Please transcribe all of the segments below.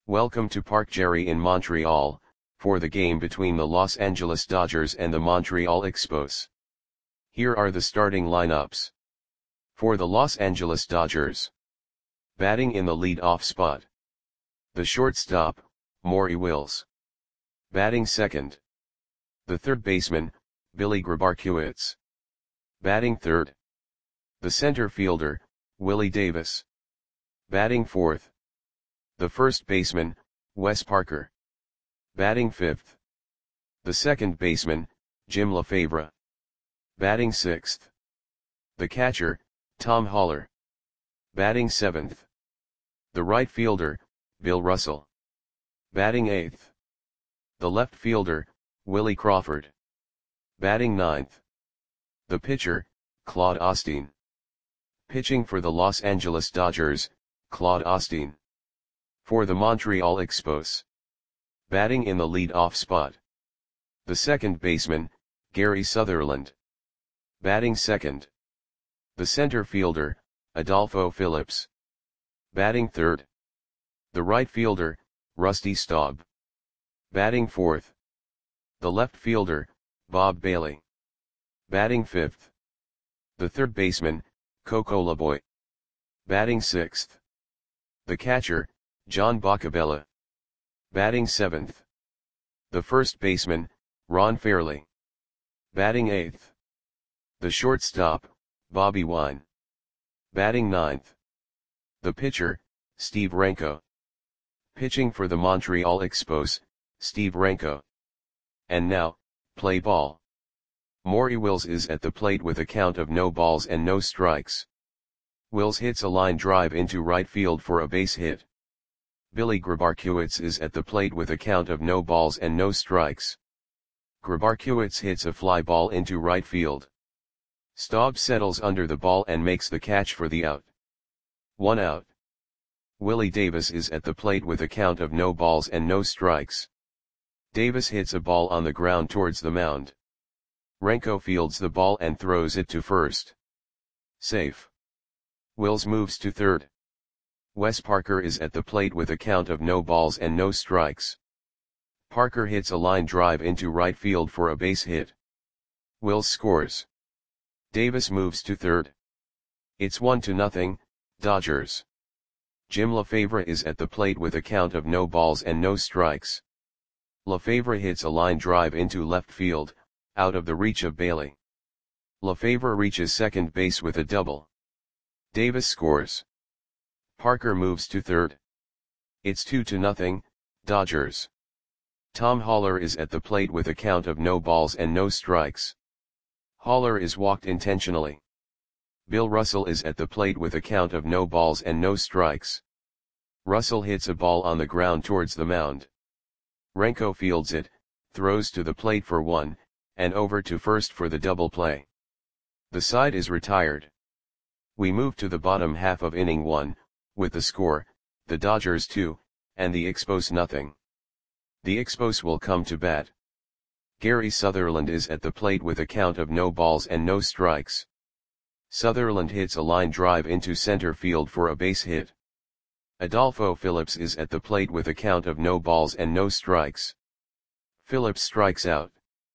Welcome to Parc Jerry in Montreal, for the game between the Los Angeles Dodgers and the Montreal Expos. Here are the starting lineups. For the Los Angeles Dodgers. Batting in the lead-off spot. The shortstop, Maury Wills. Batting second. The third baseman, Billy Grabarkewitz. Batting third. The center fielder, Willie Davis. Batting fourth. The first baseman, Wes Parker. Batting fifth. The second baseman, Jim Lefebvre. Batting sixth. The catcher, Tom Haller. Batting seventh. The right fielder, Bill Russell. Batting eighth. The left fielder, Willie Crawford. Batting ninth. The pitcher, Claude Osteen. Pitching for the Los Angeles Dodgers, Claude Osteen. For the Montreal Expos. Batting in the lead-off spot. The second baseman, Gary Sutherland. Batting second. The center fielder, Adolfo Phillips. Batting third. The right fielder, Rusty Staub. Batting fourth. The left fielder, Bob Bailey. Batting fifth. The third baseman, Coco Laboy. Batting sixth. The catcher, John Boccabella. Batting seventh. The first baseman, Ron Fairly. Batting eighth. The shortstop, Bobby Wine. Batting ninth. The pitcher, Steve Renko. Pitching for the Montreal Expos, Steve Renko. And now, play ball. Maury Wills is at the plate with a count of no balls and no strikes. Wills hits a line drive into right field for a base hit. Billy Grabarkewitz is at the plate with a count of no balls and no strikes. Grabarkewitz hits a fly ball into right field. Staub settles under the ball and makes the catch for the out. 1 out. Willie Davis is at the plate with a count of no balls and no strikes. Davis hits a ball on the ground towards the mound. Renko fields the ball and throws it to first. Safe. Wills moves to third. Wes Parker is at the plate with a count of no balls and no strikes. Parker hits a line drive into right field for a base hit. Wills scores. Davis moves to third. It's 1-0, Dodgers. Jim Lefebvre is at the plate with a count of no balls and no strikes. Lefebvre hits a line drive into left field, out of the reach of Bailey. Lefebvre reaches second base with a double. Davis scores. Parker moves to third. It's 2-0, Dodgers. Tom Haller is at the plate with a count of no balls and no strikes. Haller is walked intentionally. Bill Russell is at the plate with a count of no balls and no strikes. Russell hits a ball on the ground towards the mound. Renko fields it, throws to the plate for 1, and over to first for the double play. The side is retired. We move to the bottom half of inning 1, with the score, the Dodgers 2, and the Expos nothing. The Expos will come to bat. Gary Sutherland is at the plate with a count of no balls and no strikes. Sutherland hits a line drive into center field for a base hit. Adolfo Phillips is at the plate with a count of no balls and no strikes. Phillips strikes out.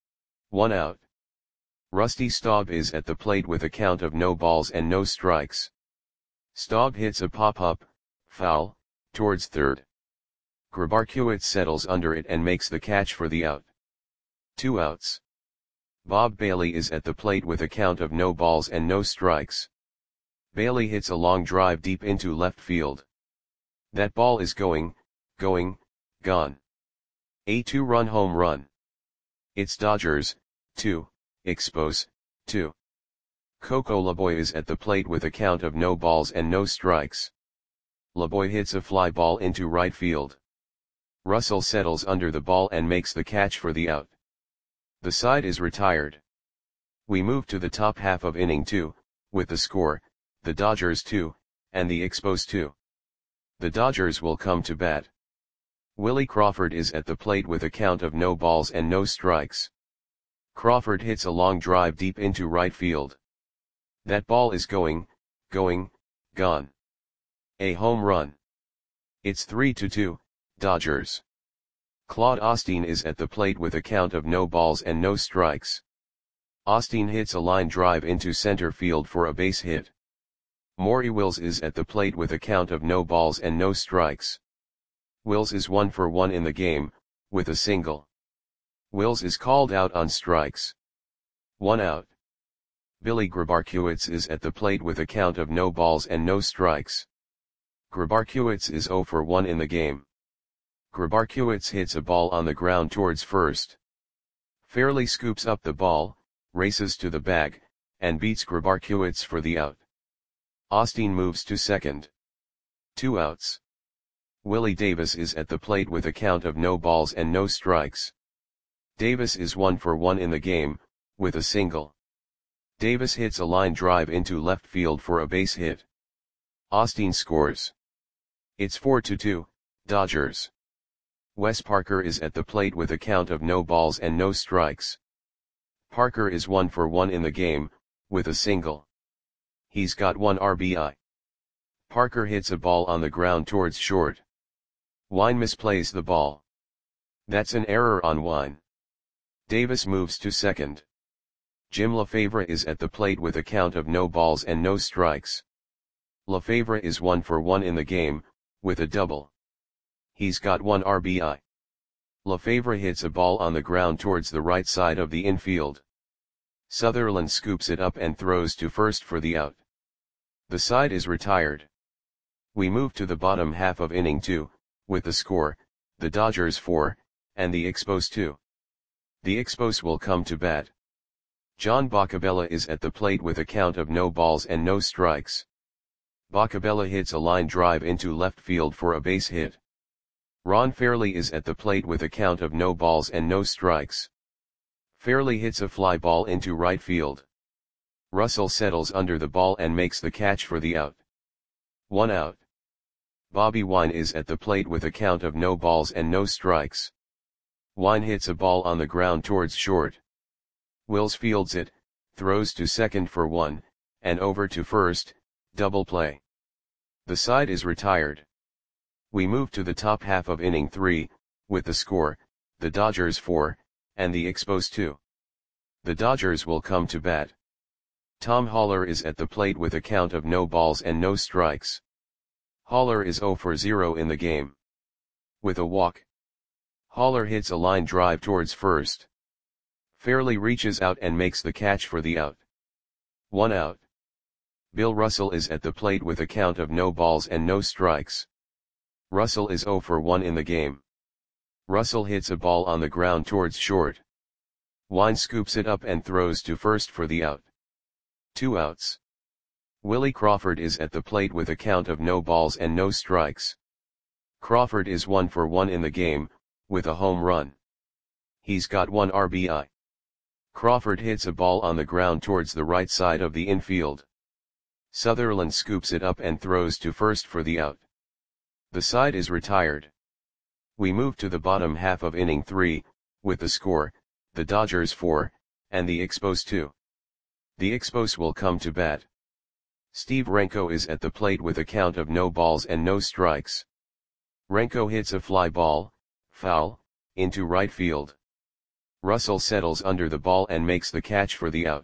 1 out. Rusty Staub is at the plate with a count of no balls and no strikes. Staub hits a pop-up, foul, towards third. Grabarkewitz settles under it and makes the catch for the out. 2 outs. Bob Bailey is at the plate with a count of no balls and no strikes. Bailey hits a long drive deep into left field. That ball is gone. A 2-run home run. It's Dodgers, 2, Expos, 2. Coco Laboy is at the plate with a count of no balls and no strikes. Laboy hits a fly ball into right field. Russell settles under the ball and makes the catch for the out. The side is retired. We move to the top half of inning 2, with the score, the Dodgers 2, and the Expos 2. The Dodgers will come to bat. Willie Crawford is at the plate with a count of no balls and no strikes. Crawford hits a long drive deep into right field. That ball is gone. A home run. It's 3-2, Dodgers. Claude Osteen is at the plate with a count of no balls and no strikes. Osteen hits a line drive into center field for a base hit. Maury Wills is at the plate with a count of no balls and no strikes. Wills is 1 for 1 in the game, with a single. Wills is called out on strikes. 1 out. Billy Grabarkewitz is at the plate with a count of no balls and no strikes. Grabarkewitz is 0 for 1 in the game. Grabarkewitz hits a ball on the ground towards first. Fairley scoops up the ball, races to the bag, and beats Grabarkewitz for the out. Osteen moves to second. 2 outs. Willie Davis is at the plate with a count of no balls and no strikes. Davis is 1 for 1 in the game, with a single. Davis hits a line drive into left field for a base hit. Osteen scores. It's 4-2, Dodgers. Wes Parker is at the plate with a count of no balls and no strikes. Parker is 1 for 1 in the game, with a single. He's got 1 RBI. Parker hits a ball on the ground towards short. Wine misplays the ball. That's an error on Wine. Davis moves to second. Jim Lefebvre is at the plate with a count of no balls and no strikes. Lefebvre is 1 for 1 in the game, with a double. He's got 1 RBI. Lefebvre hits a ball on the ground towards the right side of the infield. Sutherland scoops it up and throws to first for the out. The side is retired. We move to the bottom half of inning 2, with the score, the Dodgers 4, and the Expos 2. The Expos will come to bat. John Boccabella is at the plate with a count of no balls and no strikes. Boccabella hits a line drive into left field for a base hit. Ron Fairly is at the plate with a count of no balls and no strikes. Fairly hits a fly ball into right field. Russell settles under the ball and makes the catch for the out. 1 out. Bobby Wine is at the plate with a count of no balls and no strikes. Wine hits a ball on the ground towards short. Wills fields it, throws to second for 1, and over to first, double play. The side is retired. We move to the top half of inning 3, with the score, the Dodgers 4, and the Expos 2. The Dodgers will come to bat. Tom Haller is at the plate with a count of no balls and no strikes. Haller is 0 for 0 in the game. With a walk. Haller hits a line drive towards first. Fairly reaches out and makes the catch for the out. 1 out. Bill Russell is at the plate with a count of no balls and no strikes. Russell is 0 for 1 in the game. Russell hits a ball on the ground towards short. Wine scoops it up and throws to first for the out. 2 outs. Willie Crawford is at the plate with a count of no balls and no strikes. Crawford is 1 for 1 in the game, with a home run. He's got 1 RBI. Crawford hits a ball on the ground towards the right side of the infield. Sutherland scoops it up and throws to first for the out. The side is retired. We move to the bottom half of inning 3, with the score, the Dodgers 4, and the Expos 2. The Expos will come to bat. Steve Renko is at the plate with a count of no balls and no strikes. Renko hits a fly ball, foul, into right field. Russell settles under the ball and makes the catch for the out.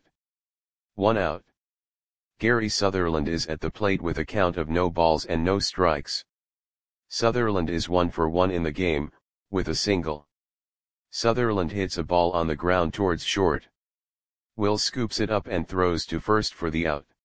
1 out. Gary Sutherland is at the plate with a count of no balls and no strikes. Sutherland is 1 for 1 in the game, with a single. Sutherland hits a ball on the ground towards short. Will scoops it up and throws to first for the out.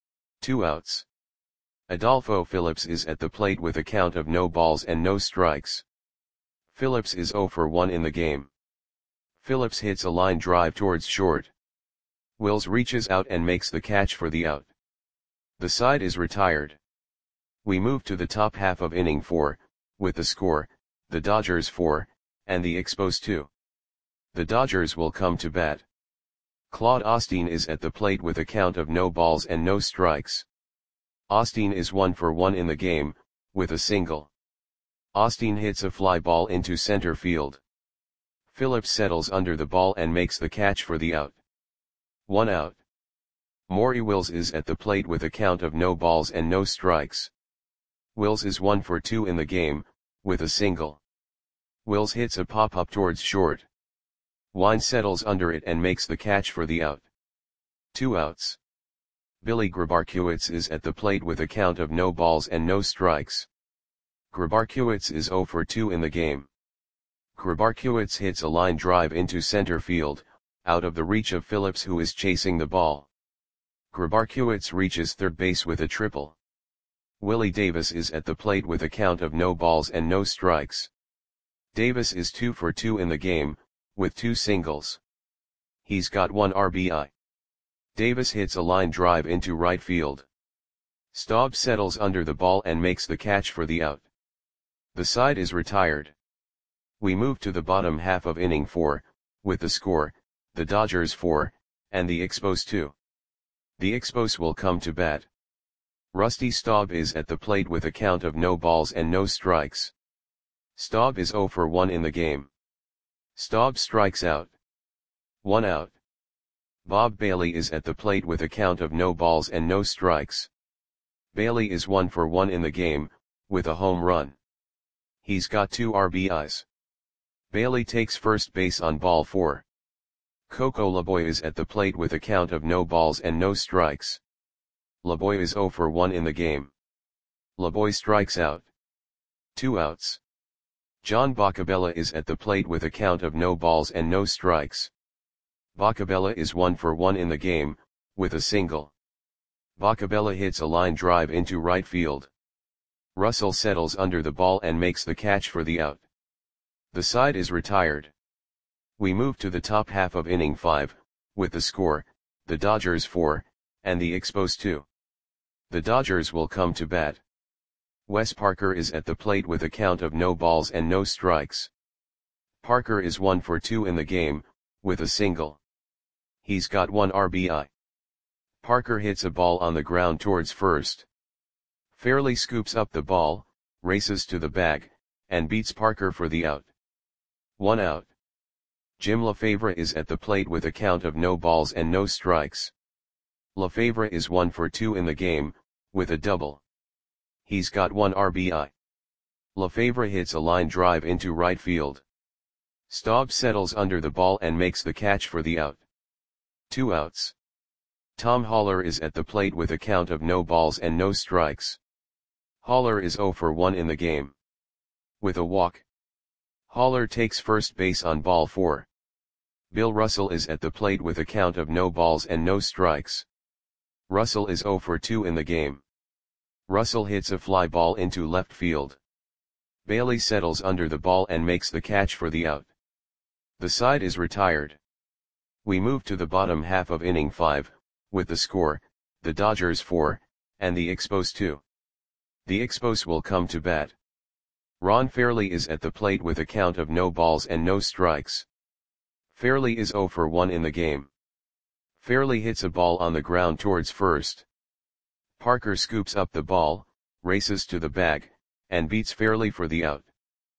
2 outs. Adolfo Phillips is at the plate with a count of no balls and no strikes. Phillips is 0 for 1 in the game. Phillips hits a line drive towards short. Wills reaches out and makes the catch for the out. The side is retired. We move to the top half of inning 4, with the score, the Dodgers 4, and the Expos 2. The Dodgers will come to bat. Claude Osteen is at the plate with a count of no balls and no strikes. Osteen is 1 for 1 in the game, with a single. Osteen hits a fly ball into center field. Phillips settles under the ball and makes the catch for the out. 1 out. Maury Wills is at the plate with a count of no balls and no strikes. Wills is 1 for 2 in the game, with a single. Wills hits a pop-up towards short. Wine settles under it and makes the catch for the out. 2 outs. Billy Grabarkiewicz is at the plate with a count of no balls and no strikes. Grabarkiewicz is 0 for 2 in the game. Grabarkiewicz hits a line drive into center field, out of the reach of Phillips, who is chasing the ball. Grabarkiewicz reaches third base with a triple. Willie Davis is at the plate with a count of no balls and no strikes. Davis is 2 for 2 in the game, with 2 singles. He's got 1 RBI. Davis hits a line drive into right field. Staub settles under the ball and makes the catch for the out. The side is retired. We move to the bottom half of inning 4, with the score, the Dodgers 4, and the Expos 2. The Expos will come to bat. Rusty Staub is at the plate with a count of no balls and no strikes. Staub is 0 for 1 in the game. Staub strikes out. 1 out. Bob Bailey is at the plate with a count of no balls and no strikes. Bailey is 1 for 1 in the game, with a home run. He's got 2 RBIs. Bailey takes first base on ball 4. Coco Laboy is at the plate with a count of no balls and no strikes. Laboy is 0 for 1 in the game. Laboy strikes out. 2 outs. John Boccabella is at the plate with a count of no balls and no strikes. Boccabella is 1 for 1 in the game, with a single. Boccabella hits a line drive into right field. Russell settles under the ball and makes the catch for the out. The side is retired. We move to the top half of inning 5, with the score, the Dodgers 4, and the Expos 2. The Dodgers will come to bat. Wes Parker is at the plate with a count of no balls and no strikes. Parker is 1 for 2 in the game, with a single. He's got 1 RBI. Parker hits a ball on the ground towards first. Fairley scoops up the ball, races to the bag, and beats Parker for the out. 1 out. Jim Lefebvre is at the plate with a count of no balls and no strikes. Lefebvre is 1 for 2 in the game, with a double. He's got 1 RBI. Lefebvre hits a line drive into right field. Staub settles under the ball and makes the catch for the out. 2 outs. Tom Haller is at the plate with a count of no balls and no strikes. Haller is 0 for 1 in the game. With a walk. Haller takes first base on ball 4. Bill Russell is at the plate with a count of no balls and no strikes. Russell is 0 for 2 in the game. Russell hits a fly ball into left field. Bailey settles under the ball and makes the catch for the out. The side is retired. We move to the bottom half of inning 5, with the score, the Dodgers 4, and the Expos 2. The Expos will come to bat. Ron Fairley is at the plate with a count of no balls and no strikes. Fairley is 0 for 1 in the game. Fairley hits a ball on the ground towards first. Parker scoops up the ball, races to the bag, and beats Fairley for the out.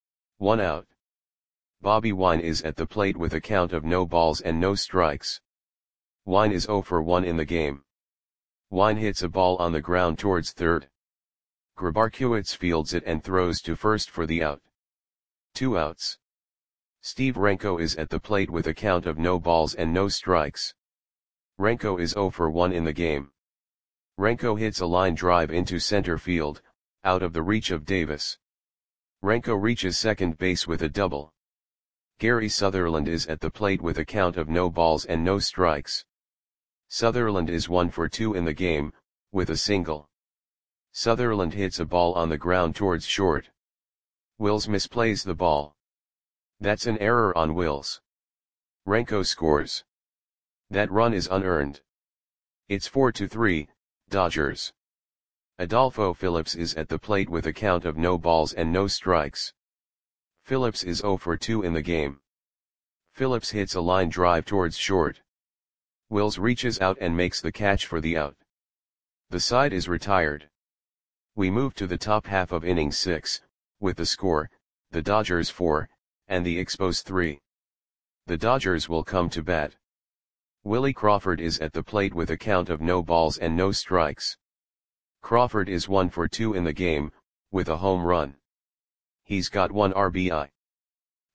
1 out. Bobby Wine is at the plate with a count of no balls and no strikes. Wine is 0 for 1 in the game. Wine hits a ball on the ground towards third. Grabarkiewicz fields it and throws to first for the out. 2 outs. Steve Renko is at the plate with a count of no balls and no strikes. Renko is 0 for 1 in the game. Renko hits a line drive into center field, out of the reach of Davis. Renko reaches second base with a double. Gary Sutherland is at the plate with a count of no balls and no strikes. Sutherland is 1 for 2 in the game, with a single. Sutherland hits a ball on the ground towards short. Wills misplays the ball. That's an error on Wills. Renko scores. That run is unearned. It's 4-3, Dodgers. Adolfo Phillips is at the plate with a count of no balls and no strikes. Phillips is 0 for 2 in the game. Phillips hits a line drive towards short. Wills reaches out and makes the catch for the out. The side is retired. We move to the top half of inning 6, with the score, the Dodgers 4, and the Expos 3. The Dodgers will come to bat. Willie Crawford is at the plate with a count of no balls and no strikes. Crawford is 1 for 2 in the game, with a home run. He's got 1 RBI.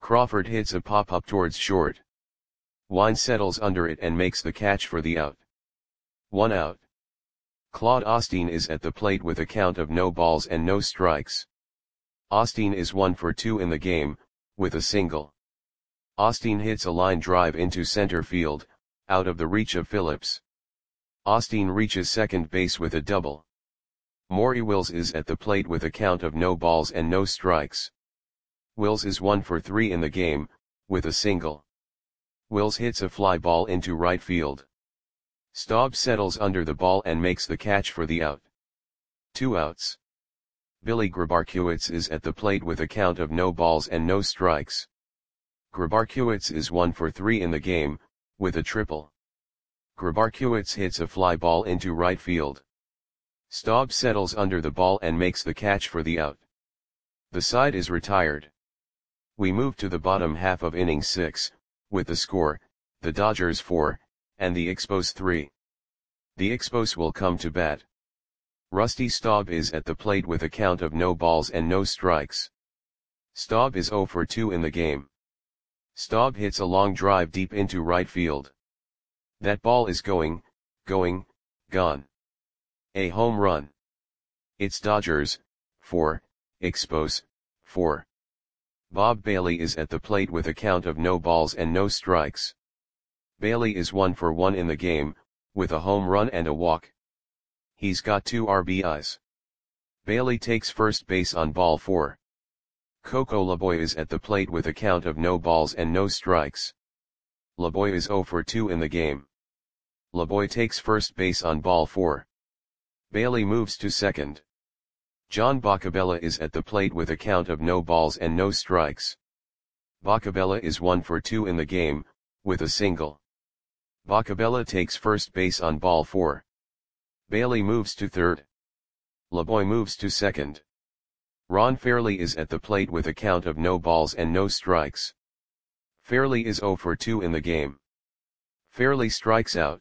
Crawford hits a pop-up towards short. Wine settles under it and makes the catch for the out. 1 out. Claude Osteen is at the plate with a count of no balls and no strikes. Osteen is 1 for 2 in the game, with a single. Osteen hits a line drive into center field, out of the reach of Phillips. Osteen reaches second base with a double. Maury Wills is at the plate with a count of no balls and no strikes. Wills is 1 for 3 in the game, with a single. Wills hits a fly ball into right field. Staub settles under the ball and makes the catch for the out. 2 outs. Billy Grabarkiewicz is at the plate with a count of no balls and no strikes. Grabarkiewicz is 1 for 3 in the game, with a triple. Grabarkiewicz hits a fly ball into right field. Staub settles under the ball and makes the catch for the out. The side is retired. We move to the bottom half of inning 6, with the score, the Dodgers 4, and the Expos 3. The Expos will come to bat. Rusty Staub is at the plate with a count of no balls and no strikes. Staub is 0 for 2 in the game. Staub hits a long drive deep into right field. That ball is gone. A home run. It's Dodgers 4, Expos 4. Bob Bailey is at the plate with a count of no balls and no strikes. Bailey is 1 for 1 in the game, with a home run and a walk. He's got 2 RBIs. Bailey takes first base on ball 4. Coco Laboy is at the plate with a count of no balls and no strikes. Laboy is 0 for 2 in the game. Laboy takes first base on ball 4. Bailey moves to second. John Boccabella is at the plate with a count of no balls and no strikes. Boccabella is 1 for 2 in the game, with a single. Boccabella takes first base on ball 4. Bailey moves to third. Laboy moves to second. Ron Fairley is at the plate with a count of no balls and no strikes. Fairley is 0 for 2 in the game. Fairley strikes out.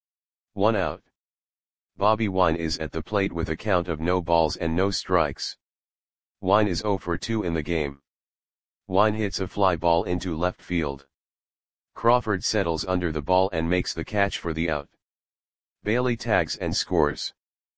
1 out. Bobby Wine is at the plate with a count of no balls and no strikes. Wine is 0 for 2 in the game. Wine hits a fly ball into left field. Crawford settles under the ball and makes the catch for the out. Bailey tags and scores.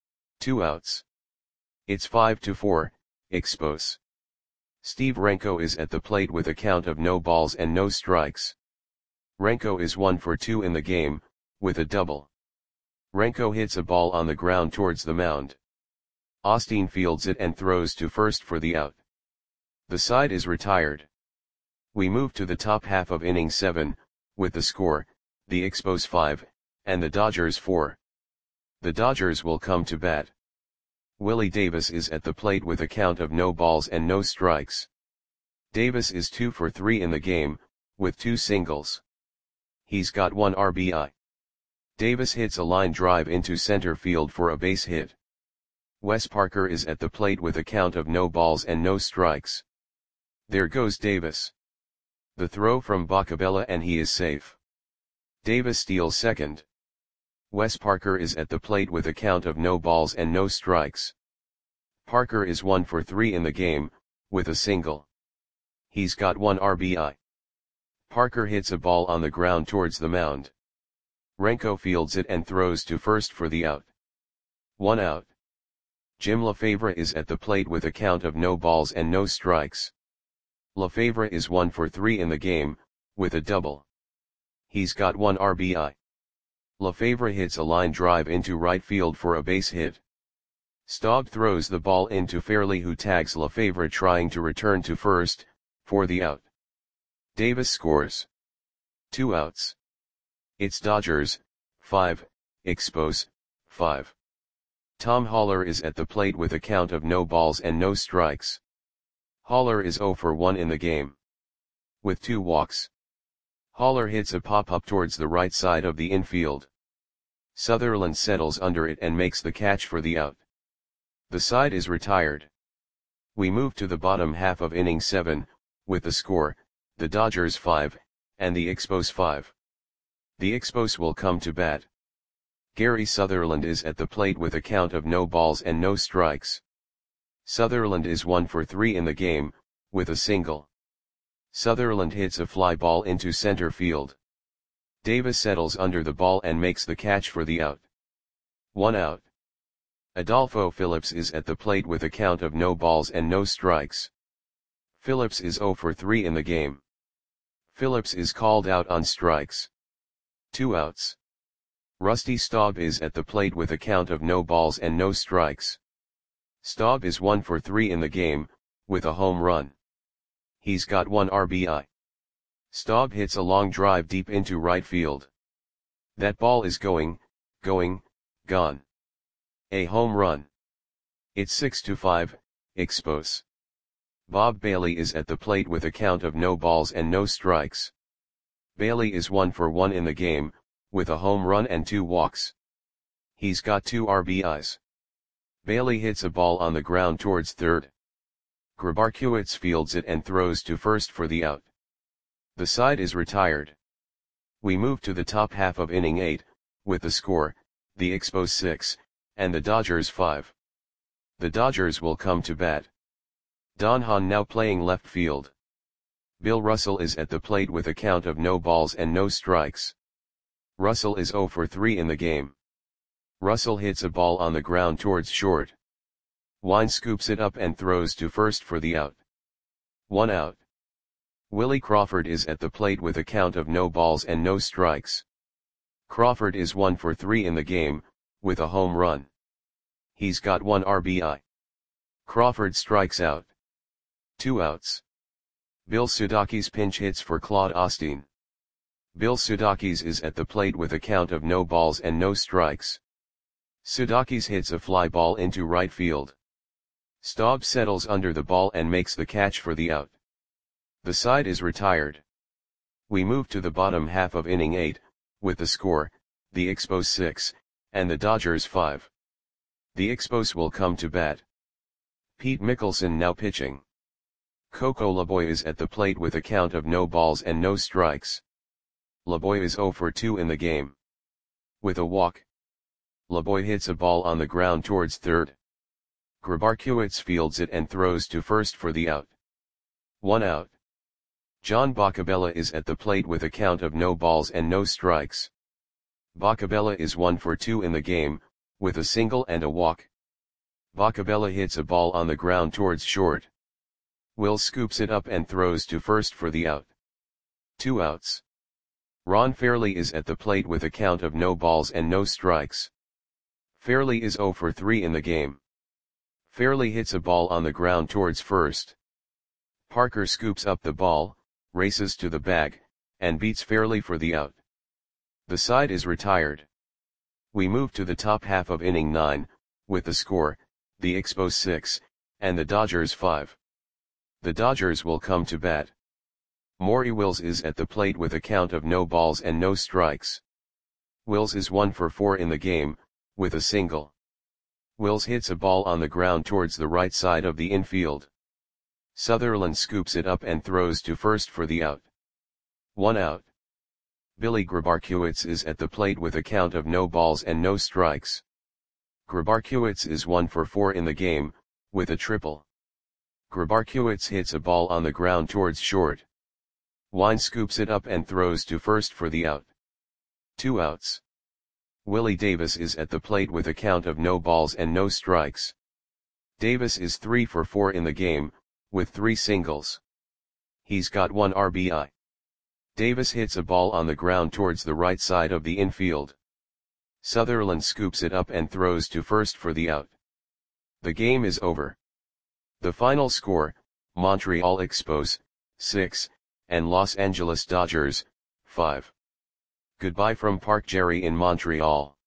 2 outs. It's 5-4, Expos. Steve Renko is at the plate with a count of no balls and no strikes. Renko is 1 for 2 in the game, with a double. Renko hits a ball on the ground towards the mound. Osteen fields it and throws to first for the out. The side is retired. We move to the top half of inning 7, with the score, the Expos 5, and the Dodgers 4. The Dodgers will come to bat. Willie Davis is at the plate with a count of no balls and no strikes. Davis is 2 for 3 in the game, with 2 singles. He's got 1 RBI. Davis hits a line drive into center field for a base hit. Wes Parker is at the plate with a count of no balls and no strikes. There goes Davis. The throw from Boccabella and he is safe. Davis steals second. Wes Parker is at the plate with a count of no balls and no strikes. Parker is 1 for 3 in the game, with a single. He's got 1 RBI. Parker hits a ball on the ground towards the mound. Renko fields it and throws to first for the out. 1 out. Jim Lefebvre is at the plate with a count of no balls and no strikes. Lefebvre is 1 for 3 in the game, with a double. He's got 1 RBI. Lefebvre hits a line drive into right field for a base hit. Staub throws the ball into Fairley, who tags Lefebvre trying to return to first, for the out. Davis scores. 2 outs. It's Dodgers 5, Expos 5. Tom Haller is at the plate with a count of no balls and no strikes. Haller is 0 for 1 in the game. With 2 walks. Haller hits a pop-up towards the right side of the infield. Sutherland settles under it and makes the catch for the out. The side is retired. We move to the bottom half of inning 7, with the score, the Dodgers 5, and the Expos 5. The Expos will come to bat. Gary Sutherland is at the plate with a count of no balls and no strikes. Sutherland is 1 for 3 in the game, with a single. Sutherland hits a fly ball into center field. Davis settles under the ball and makes the catch for the out. 1 out. Adolfo Phillips is at the plate with a count of no balls and no strikes. Phillips is 0 for 3 in the game. Phillips is called out on strikes. 2 outs. Rusty Staub is at the plate with a count of no balls and no strikes. Staub is 1 for 3 in the game, with a home run. He's got 1 RBI. Staub hits a long drive deep into right field. That ball is going, gone. A home run. It's 6-5, Expos. Bob Bailey is at the plate with a count of no balls and no strikes. Bailey is 1 for 1 in the game, with a home run and 2 walks. He's got 2 RBIs. Bailey hits a ball on the ground towards third. Grabarkiewicz fields it and throws to first for the out. The side is retired. We move to the top half of inning 8, with the score, the Expos 6, and the Dodgers 5. The Dodgers will come to bat. Don Hahn now playing left field. Bill Russell is at the plate with a count of no balls and no strikes. Russell is 0 for 3 in the game. Russell hits a ball on the ground towards short. Wine scoops it up and throws to first for the out. 1 out. Willie Crawford is at the plate with a count of no balls and no strikes. Crawford is 1 for 3 in the game, with a home run. He's got 1 RBI. Crawford strikes out. 2 outs. Bill Sudakis pinch hits for Claude Osteen. Bill Sudakis is at the plate with a count of no balls and no strikes. Sudakis hits a fly ball into right field. Staub settles under the ball and makes the catch for the out. The side is retired. We move to the bottom half of inning 8, with the score, the Expos 6, and the Dodgers 5. The Expos will come to bat. Pete Mickelson now pitching. Coco Laboy is at the plate with a count of no balls and no strikes. Laboy is 0 for 2 in the game. With a walk. Laboy hits a ball on the ground towards third. Grabarkiewicz fields it and throws to first for the out. 1 out. John Boccabella is at the plate with a count of no balls and no strikes. Boccabella is 1 for 2 in the game, with a single and a walk. Boccabella hits a ball on the ground towards short. Will scoops it up and throws to first for the out. 2 outs. Ron Fairly is at the plate with a count of no balls and no strikes. Fairly is 0 for 3 in the game. Fairly hits a ball on the ground towards first. Parker scoops up the ball, races to the bag, and beats Fairly for the out. The side is retired. We move to the top half of inning 9, with the score, the Expos 6, and the Dodgers 5. The Dodgers will come to bat. Maury Wills is at the plate with a count of no balls and no strikes. Wills is 1 for 4 in the game, with a single. Wills hits a ball on the ground towards the right side of the infield. Sutherland scoops it up and throws to first for the out. 1 out. Billy Grabarkiewicz is at the plate with a count of no balls and no strikes. Grabarkiewicz is 1 for 4 in the game, with a triple. Grabarkiewicz hits a ball on the ground towards short. Wine scoops it up and throws to first for the out. 2 outs. Willie Davis is at the plate with a count of no balls and no strikes. Davis is 3 for 4 in the game, with 3 singles. He's got 1 RBI. Davis hits a ball on the ground towards the right side of the infield. Sutherland scoops it up and throws to first for the out. The game is over. The final score, Montreal Expos, 6, and Los Angeles Dodgers, 5. Goodbye from Park Jerry in Montreal.